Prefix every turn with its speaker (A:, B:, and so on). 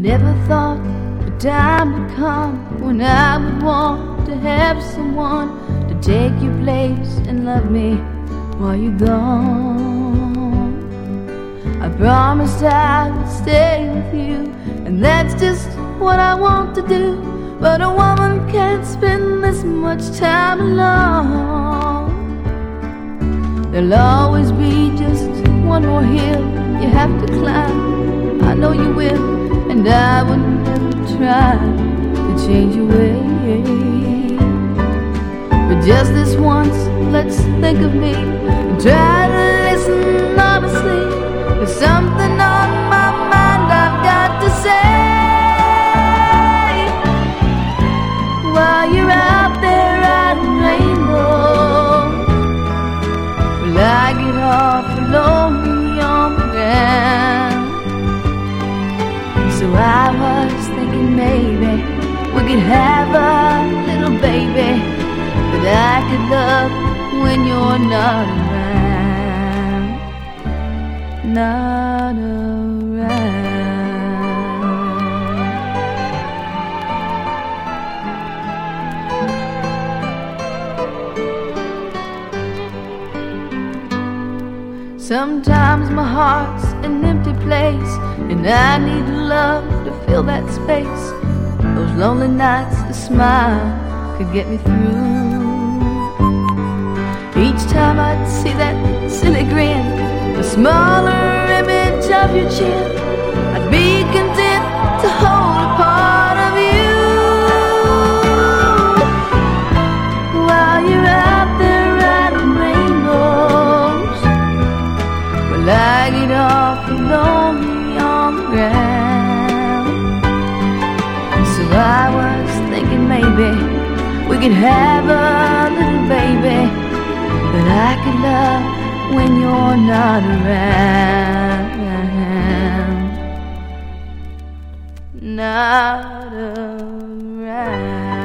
A: never thought the time would come when I would want to have someone to take your place and love me while you're gone. I promised I would stay with you, and that's just what I want to do. But a woman can't spend this much time alone. There'll always be just one more hill you have to climb. I know you will, and I would never try to change your way. But just this once, let's think of me and try to listen honestly. There's something on my mind I've got to say. While you're out there riding rainbows, will I get off lonely on the ground? So I was thinking maybe we could have a little baby that I could love when you're not around. Not around. Sometimes my heart's an empty place, and I need love to fill that space. Those lonely nights, a smile could get me through. Each time I'd see that silly grin, a smaller image of your chin, I'd be content to hold a part of you. While you're out there riding rainbows, will I get off lonely on the ground? So I was thinking maybe we could have a little baby that I could love when you're not around. Not around.